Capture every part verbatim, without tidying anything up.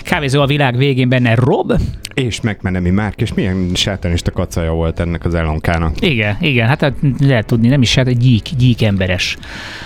Kávézó a világ végén, benne Rob. És McMenemy Márk, és milyen sátanista kacaja volt ennek az Elonkának. Igen, igen, hát lehet tudni, nem is sátán, gyík, gyík emberes.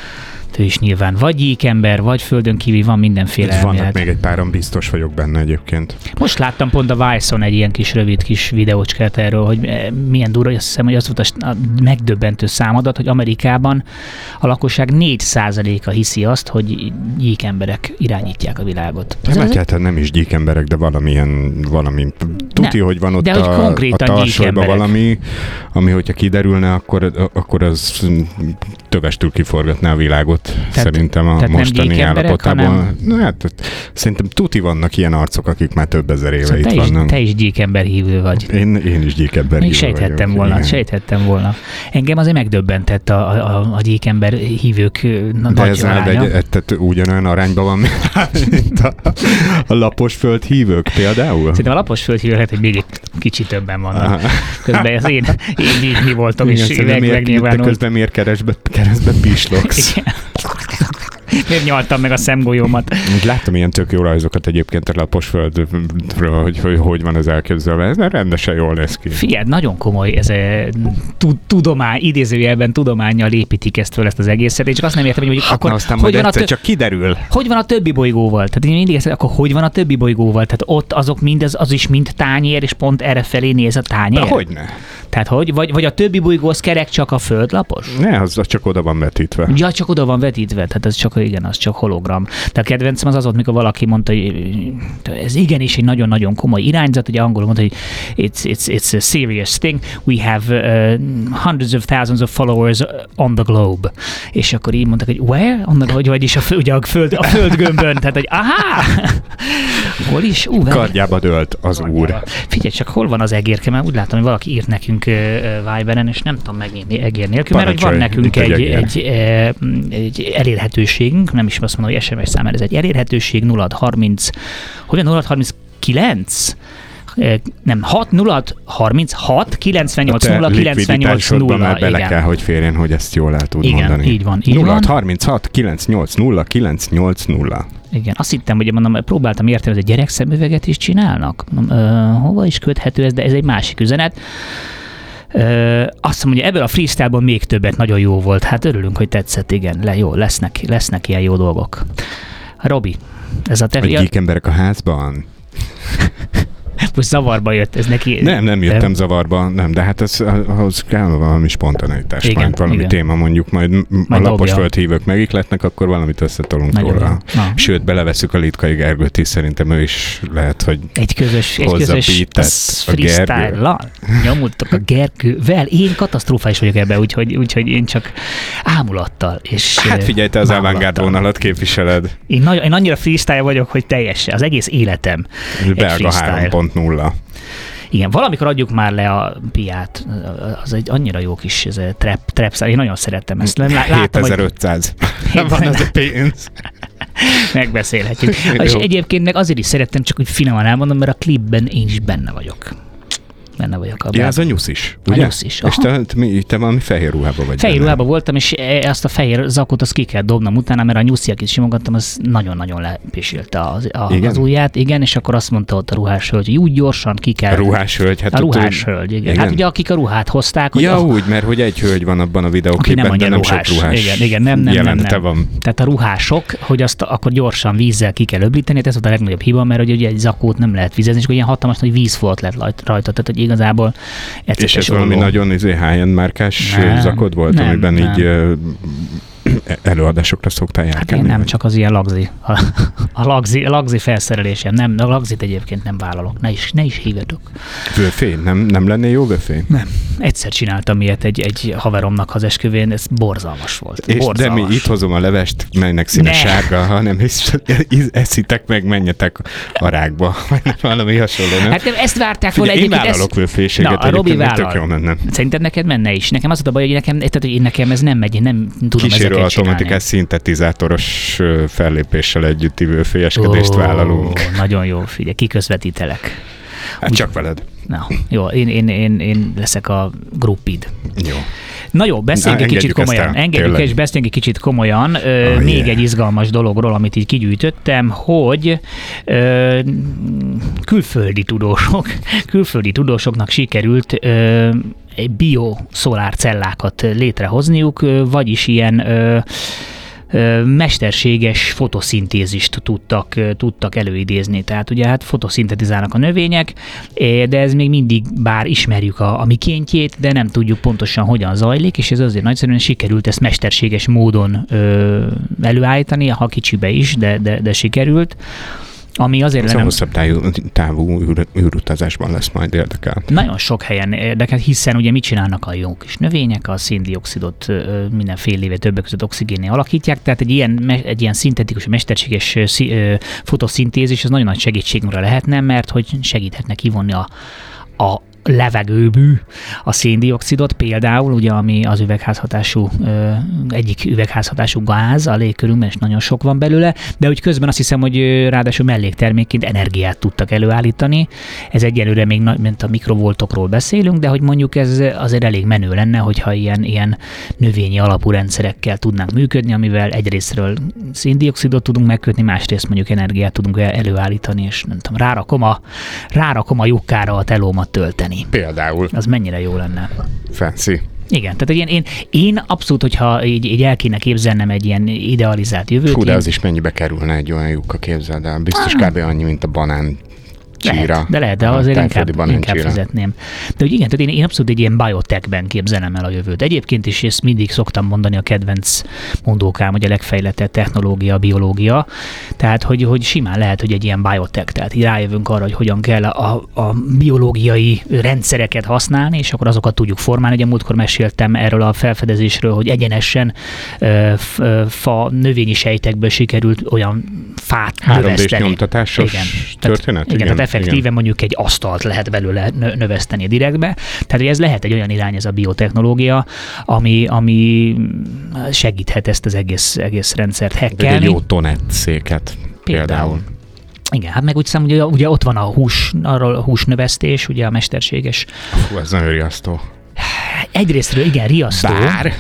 Ő is nyilván vagy gyíkember, vagy földön kívül, van mindenféle elmélet. Vannak elmélet. még egy páran, biztos vagyok benne egyébként. Most láttam pont a Vice-on egy ilyen kis rövid kis videócskát erről, hogy milyen durva, azt hiszem, hogy az volt a megdöbbentő számadat, hogy Amerikában a lakosság négy százaléka hiszi azt, hogy gyíkemberek irányítják a világot. Hát egyáltalán nem is gyíkemberek, de valamilyen, valami, tuti, ne, hogy van ott de a, hogy a tarsolyban valami, ami hogyha kiderülne, akkor, akkor az tövestül kiforgatná a világot. Tehát, szerintem a mostani állapotában. Hanem... Na, hát, szerintem tuti vannak ilyen arcok, akik már több ezer éve szóval itt te vannak. Is, te is gyíkember hívő vagy. Én, én is gyíkember hívő sejthettem vagyok. Volna, igen. sejthettem volna. Engem azért megdöbbentett a, a, a gyíkember hívők nagy de ez aránya. Egy, tehát ugyanolyan arányban van, mint a, a laposföld hívők például? Szerintem a laposföld hívők lehet, hogy még egy kicsit többen vannak. Közben az én, én így mi voltam, igen, és megnyilvánult. De közben miért keresztbe, keresztbe pislogsz? Miért nyaltam meg a szemgolyómat? Láttam ilyen tök jó rajzokat egyébként a laposföldről, hogy, hogy hogy van ez elképzelve. Ez rendesen jól néz ki. Figyelj, nagyon komoly, ez tudomány, idézőjelben tudománnyal építik ezt föl, ezt az egészet. Én csak azt nem értem, hogy mondjuk hát akkor aztán hogy van egyszer a tö- csak kiderül. Hogy van a többi bolygóval? Tehát én mindig ezt, akkor hogy van a többi bolygóval? Tehát ott azok mind, az, az is mind tányér, és pont erre felé néz a tányér? De hogyne. Tehát hogy? Vagy, vagy a többi bolygó az kerek, csak a földlapos? Ne, az, az csak oda van vetítve. Ja, csak oda van vetítve, tehát ez csak, igen, az csak hologram. De a kedvencem az az volt, mikor valaki mondta, hogy ez igenis egy nagyon-nagyon komoly irányzat, ugye angolul mondta, hogy it's, it's, it's a serious thing, we have uh, hundreds of thousands of followers on the globe. És akkor így mondtak, hogy where? On the, hogy vagyis a, ugye a, föld, a földgömbön, tehát hogy aha! Hol is? Uh, Kardjába dőlt az kardjába. úr. Figyelj csak, hol van az egérke? Mert úgy látom, hogy valaki írt nekünk uh, Viberen, és nem tudom megnyitni egér nélkül, mert hogy van nekünk egy, egy, egy, egy elérhetőségünk, nem is azt mondom, hogy es em es számára ez egy elérhetőség, nulla harminc, hogy nulla harminckilenc? Nem, hat nulla harminchat kilencvennyolc nulla kilencvennyolc nulla. Már bele igen. kell, hogy férjen, hogy ezt jól el tud igen, mondani. így van. Így nulla harminchat kilencvennyolc nulla kilencvennyolc nulla. Igen, azt hittem, hogy mondom, próbáltam érteni, hogy a gyerekszemüveget is csinálnak. Mondom, ö, hova is köthető ez, de ez egy másik üzenet. Ö, azt mondom, hogy ebből a freestyle-ból még többet nagyon jó volt. Hát örülünk, hogy tetszett, igen. Le, jó, lesznek, lesznek ilyen jó dolgok. Robi, ez a te... Egy gyík emberek a házban. Most zavarba jött ez neki. Nem, nem jöttem de... zavarba, nem, de hát ez, ahhoz kell valami spontaneitás, igen, majd valami igen. téma mondjuk, majd, majd a laposföld hívők megikletnek, akkor valamit összetolunk nagyon róla. Sőt, beleveszük a Litkai Gergőt is, szerintem ő is lehet, hogy egy közös, egy közös freestyle-lal nyomultok a Gergővel. Én katasztrófás vagyok ebben, úgyhogy, úgyhogy én csak ámulattal. És hát figyelj, te az avantgárd vonalat képviseled. Én, nagy, én annyira freestyle vagyok, hogy teljesen, az egész életem belga három pont nulla. Igen, valamikor adjuk már le a piát. Az egy annyira jó kis ez a trap, trap szám. Én nagyon szerettem ezt. hétezer-ötszáz. Hogy... van az a pénz. Megbeszélhetjük. És egyébként meg azért is szerettem, csak úgy finoman elmondom, mert a klipben én is benne vagyok. Benne vagyok abban. Ja, ez a nyusz is, ugye? A nyusz is. És te, te, te valami fehér ruhában vagy. Fehér ruhában voltam, és azt a fehér zakot azt ki kell dobnom utána, mert a nyuszi, akit simogattam, az nagyon-nagyon lepisilte az, a, az ujját, igen, és akkor azt mondta ott a ruhás hölgy, hogy úgy gyorsan ki kell. A ruhás hölgy, hát a ruhás ott, hölgy, igen. igen. Hát ugye akik a ruhát hozták. Ja, a... úgy, mert hogy egy hölgy van abban a videóklipben, de nem ruhás. sok ruhás. Igen, igen, nem, nem, nem, nem. van. Tehát a ruhások, hogy azt akkor gyorsan vízzel ki kell öblíteni, ez volt a legnagyobb hiba, mert ugye egy zakót nem lehet vízezni, és akkor ilyen hatalmas nagy vízfolt lett rajta, tehát hogy igazából és ez valami nagyon izé high-end márkás nem, zakod volt, nem, amiben nem. így uh, előadásokra szoktál járkálni? Hát én nem, csak az ilyen lagzi. A, a lagzi, a lagzi felszerelésem. Nem, a lagzit egyébként nem vállalok. Ne is, ne is hívjatok. Vöfé? Nem, nem lenné jó vöfé? Nem. Egyszer csináltam ilyet egy, egy haveromnak az esküvén, ez borzalmas volt. És borzalmas. De mi itt hozom a levest, melynek színe ne. sárga, hanem eszitek meg, menjetek a rákba. Valami hasonló, nem? Hát ezt várták volna egyébként. Én vállalok ezt... vöféséget, Na, a Robi vállal. Jó menne. Szerinted neked menne is? Nekem az a baj, hogy nekem, tehát, hogy én nekem ez nem megy, én nem tudom Kísérő ezeket automatikás szintetizátoros fellépéssel együtti vőfélyeskedést oh, vállalunk. Nagyon jó, figyelj, kiközvetítelek. Hát úgy, csak veled. Na, jó, én, én, én, én leszek a gruppid. Jó. Na jó, beszéljünk egy kicsit komolyan. Engedjük és beszéljünk egy kicsit komolyan. Ö, ah, még yeah. egy izgalmas dologról, amit így kigyűjtöttem, hogy ö, külföldi tudósok, külföldi tudósoknak sikerült ö, bioszolárcellákat létrehozniuk, vagyis ilyen ö, mesterséges fotoszintézist tudtak, tudtak előidézni. Tehát ugye hát fotoszintetizálnak a növények, de ez még mindig, bár ismerjük a, a mikéntjét, de nem tudjuk pontosan hogyan zajlik, és ez azért nagyszerűen sikerült ezt mesterséges módon ö, előállítani, ha kicsibe is, de, de, de sikerült. Ami azért ez a hosszabb távú, távú űr, űrutazásban lesz majd érdekel. Nagyon sok helyen érdekel, hiszen ugye mit csinálnak a jó kis növények, a széndioxidot mindenféle többek között oxigénné alakítják, tehát egy ilyen, egy ilyen szintetikus, mesterséges fotoszintézis, ez nagyon nagy segítségünkre lehetne, mert hogy segíthetne kivonni a, a levegőbű a széndioxidot például, ugye, ami az üvegházhatású, ö, egyik üvegházhatású gáz a légkörünkben, és nagyon sok van belőle, de úgy közben azt hiszem, hogy ráadásul melléktermékként energiát tudtak előállítani. Ez egyelőre még, mint a mikrovoltokról beszélünk, de hogy mondjuk ez azért elég menő lenne, hogyha ilyen, ilyen növényi alapú rendszerekkel tudnánk működni, amivel egyrésztről széndioxidot tudunk megkötni, másrészt mondjuk energiát tudunk előállítani, és nem tudom, rárakom a, rárakom a lyukkára a telómat tölteni. Például. Az mennyire jó lenne. Fancy. Igen, tehát én, én, én abszolút, hogyha így, így el kéne képzelnem egy ilyen idealizált jövőt. Fú, de én... az is mennyibe kerülne egy olyan lyukka, képzeld el. Biztos ah. kb. Annyi, mint a banán. Lehet, de lehet, de azért inkább, inkább fizetném. De hogy igen, tehát én, én abszolút egy ilyen biotechben képzelem el a jövőt. Egyébként is ezt mindig szoktam mondani, a kedvenc mondókám, hogy a legfejlettebb technológia, biológia. Tehát, hogy, hogy simán lehet, hogy egy ilyen biotech, tehát így rájövünk arra, hogy hogyan kell a, a biológiai rendszereket használni, és akkor azokat tudjuk formálni. Ugye múltkor meséltem erről a felfedezésről, hogy egyenesen f, fa növényi sejtekből sikerült olyan fát három dés nyomtatásos igen, történet? Tehát, igen, tehát effektíve igen. Mondjuk egy asztalt lehet belőle növeszteni direktbe. Tehát, hogy ez lehet egy olyan irány, ez a biotechnológia, ami, ami segíthet ezt az egész, egész rendszert hackelni. Egy jó tonet széket például. például. Igen, hát meg úgy hiszem, ugye, ugye ott van a hús, arról a húsnövesztés, ugye a mesterséges. Fú, ez nagyon riasztó. Egyrésztről igen, riasztó. Bár...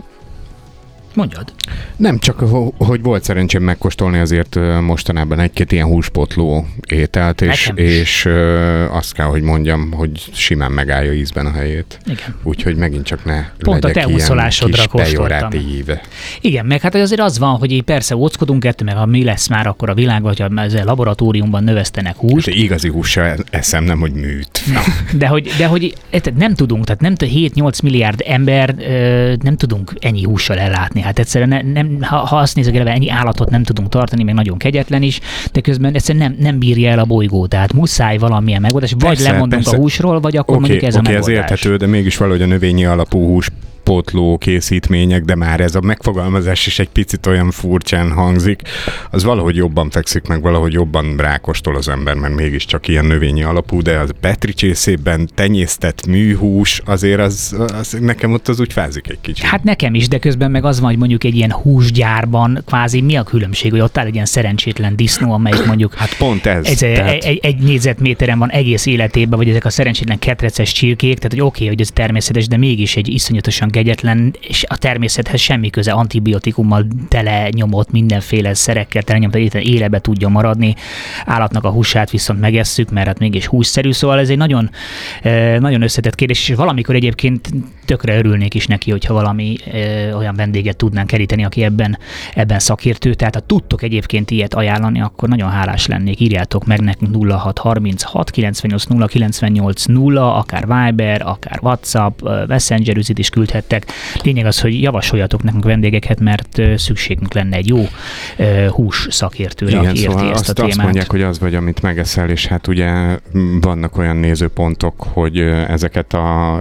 Mondjad. Nem csak, hogy volt szerencsém megkóstolni azért mostanában egy-két ilyen húspotló ételt, és, és azt kell, hogy mondjam, hogy simán megállja ízben a helyét. Igen. Úgyhogy megint csak ne pont legyek a te úszolásodra kóstoltam. Pejoratív. Igen, meg hát azért az van, hogy így persze óckodunk ettől, meg ha mi lesz már akkor a világban, hogyha ezzel laboratóriumban növesztenek húst. Hát igazi hússal eszem, nem, hogy műt. Na, de hogy, de hogy nem tudunk, tehát nem hét-nyolc milliárd ember nem tudunk ennyi hússal ellátni. Hát egyszerűen ne, nem, ha, ha azt nézzük eleve, ennyi állatot nem tudunk tartani, meg nagyon kegyetlen is, de közben egyszerűen nem, nem bírja el a bolygó. Tehát muszáj valamilyen megoldás, vagy persze, lemondunk persze. a húsról, vagy akkor okay, mondjuk ez okay, a megoldás. Oké, ez érthető, de mégis valahogy a növényi alapú hús pótló készítmények, de már ez a megfogalmazás is egy picit olyan furcsán hangzik, az valahogy jobban fekszik, meg valahogy jobban rákóstol az ember, mert mégiscsak ilyen növényi alapú, de az petricsészében tenyésztett műhús, azért az, az nekem ott az úgy fázik egy kicsit. Hát nekem is, de közben meg az van, hogy mondjuk egy ilyen húsgyárban kvázi mi a különbség, hogy ott áll egy ilyen szerencsétlen disznó, amelyik mondjuk hát pont ez. ez tehát... egy, egy négyzetméteren van egész életében, vagy ezek a szerencsétlen ketreces csirkék, tehát hogy oké, okay, hogy ez természetes, de mégis egy iszonyatosan kegyetlen, és a természethez semmi köze, antibiotikummal tele nyomott, mindenféle szerekkel tele nyomott, hogy élebe tudjon maradni. Állatnak a húsát viszont megesszük, mert hát mégis hússzerű, szóval ez egy nagyon, nagyon összetett kérdés, és valamikor egyébként tökre örülnék is neki, hogyha valami olyan vendéget tudnánk keríteni, aki ebben, ebben szakértő. Tehát ha tudtok egyébként ilyet ajánlani, akkor nagyon hálás lennék. Írjátok meg nekünk nulla hat harminchat kilencvennyolc nulla kilencvennyolc nulla, akár Viber, akár WhatsApp, Messenger üzit is küldhettek. Lényeg az, hogy javasoljatok nekünk vendégeket, mert szükségünk lenne egy jó hús szakértőre, aki érti szóval ezt azt, a témát. Azt mondják, hogy az vagy, amit megeszel, és hát ugye vannak olyan nézőpontok, hogy ezeket a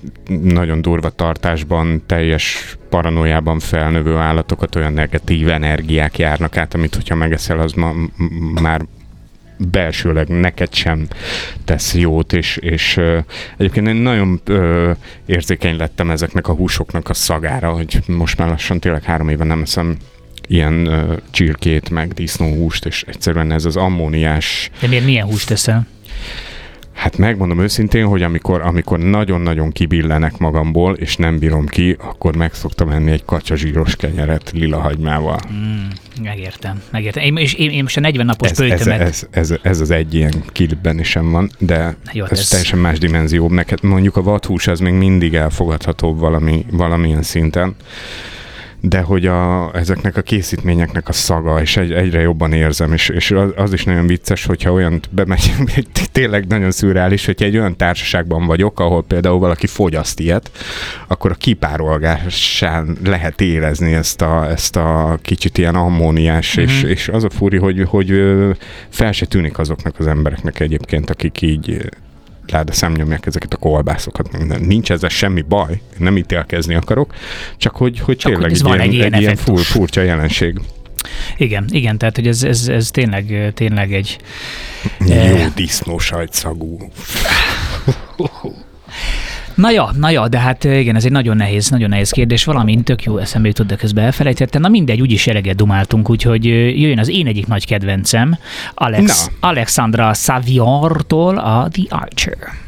nagyon durva tartásban, teljes paranoiában felnövő állatokat olyan negatív energiák járnak át, amit hogyha megeszel, az ma, már belsőleg neked sem tesz jót, és, és uh, egyébként én nagyon uh, érzékeny lettem ezeknek a húsoknak a szagára, hogy most már lassan tényleg három éve nem eszem ilyen uh, csirkét, meg disznóhúst, és egyszerűen ez az ammóniás... De miért milyen húst eszel? Hát Hát megmondom őszintén, hogy amikor, amikor nagyon-nagyon kibillenek magamból, és nem bírom ki, akkor meg szoktam enni egy kacsazsíros kenyeret lilahagymával. Mm, megértem, megértem. Én, és én, én most a negyven napos ez, böjtömet... Ez, ez, ez, ez az egy ilyen kilibben is sem van, de jó, ez, ez teljesen más dimenzió. Neked mondjuk a vadhús az még mindig elfogadhatóbb valami, valamilyen szinten, de hogy a, ezeknek a készítményeknek a szaga, és egy, egyre jobban érzem, és, és az, az is nagyon vicces, hogyha olyan bemegy, tényleg nagyon szürreális, hogyha egy olyan társaságban vagyok, ahol például valaki fogyaszt ilyet, akkor a kipárolgásán lehet érezni ezt a, ezt a kicsit ilyen ammóniás, mm-hmm. és, és az a furi, hogy, hogy fel se tűnik azoknak az embereknek egyébként, akik így láda szemnyomják ezeket a kolbászokat. Nincs ezzel semmi baj, nem ítélkezni akarok, csak hogy, hogy csak tényleg hogy egy, ilyen, egy ilyen fur, furcsa jelenség. Igen, igen, tehát hogy ez, ez, ez tényleg, tényleg egy... Jó eh... disznósajtszagú. Na ja, na ja, de hát igen, ez egy nagyon nehéz, nagyon nehéz kérdés. Valamint tök jó eszembe jutott, de közben elfelejtettem. Na mindegy, úgyis eleget dumáltunk, úgyhogy jöjjön az én egyik nagy kedvencem, Alex, Alexandra Saviortól a The Archer.